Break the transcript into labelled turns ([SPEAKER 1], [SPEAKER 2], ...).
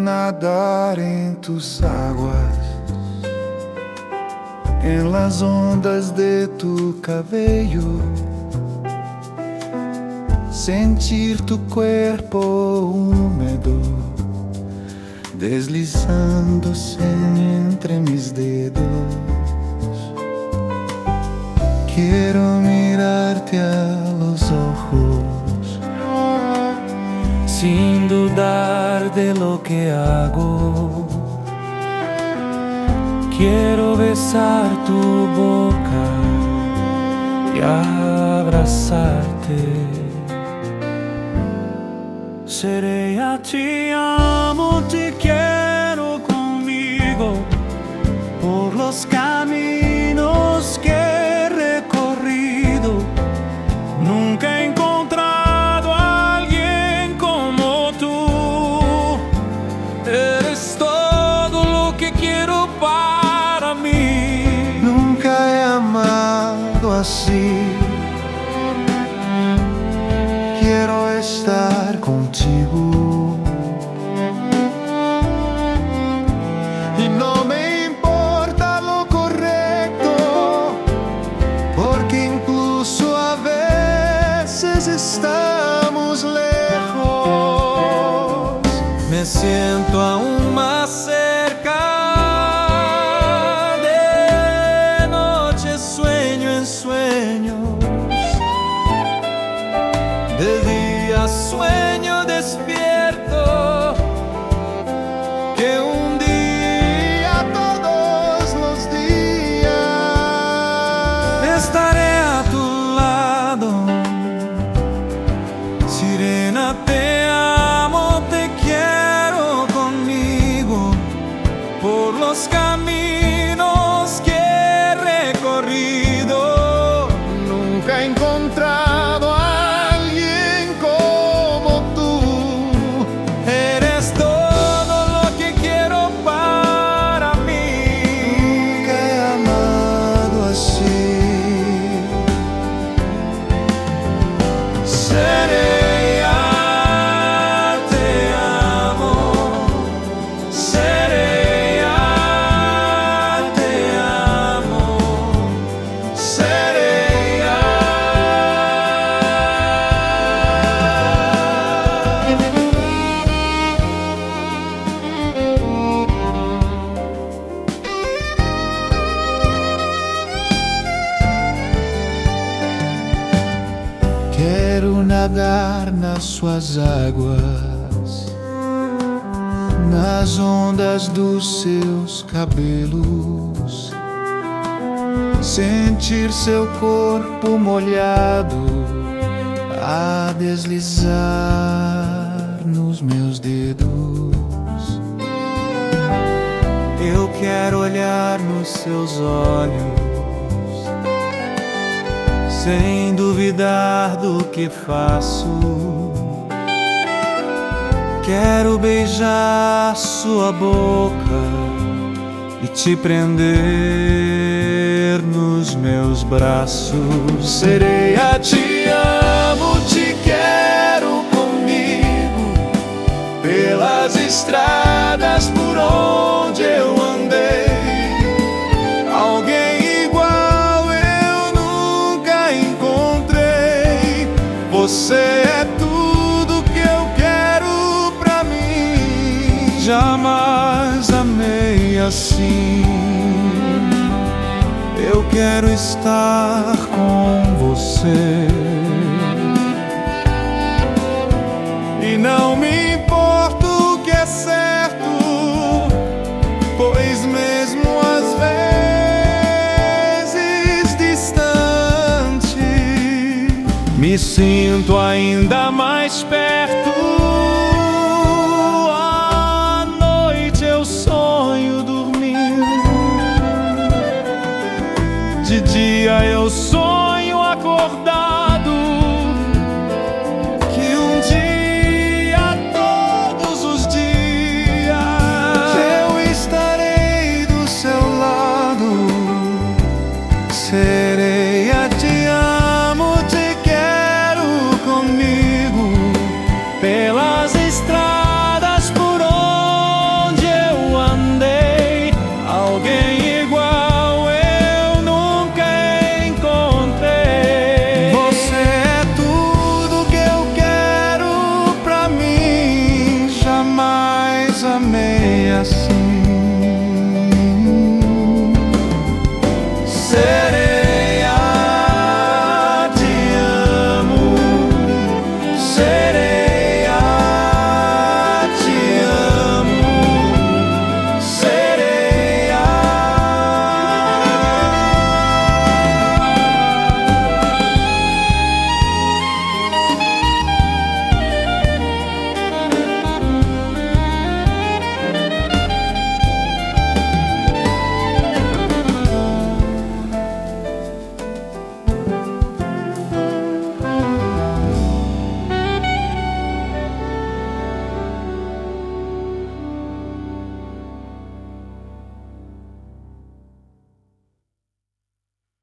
[SPEAKER 1] nadar en tus aguas, en las ondas de tu cabello, sentir tu cuerpo húmedo deslizándose entre mis dedos. Quiero mirarte a los ojos sin dudar de lo que hago. Quiero besar tu boca y abrazarte. Sereia, te amo, te quiero conmigo por los caminos que he recorrido. Nunca he encontrado a alguien como tú. Eres todo lo que quiero para mí. Nunca he amado así. Quiero estar contigo y no me importa lo correcto, porque incluso a veces estamos lejos. Me siento aún más cerca. De noche sueño en sueños, de día sueño despierto, que un día, todos los días, estaré a tu lado. Sirena, te amo, te quiero conmigo por los caminos que he recorrido. Nunca he encontrado a quero nadar nas suas águas, nas ondas dos seus cabelos, sentir seu corpo molhado a deslizar nos meus dedos. Eu quero olhar nos seus olhos sem duvidar do que faço. Quero beijar sua boca e te prender nos meus braços. Sereia, te amo, te quero comigo pelas estradas por onde eu andei. Você é tudo que eu quero pra mim. Jamais amei assim. Eu quero estar com você e não me importa o que é certo, pois mesmo às vezes distante, me sinto ainda mais perto.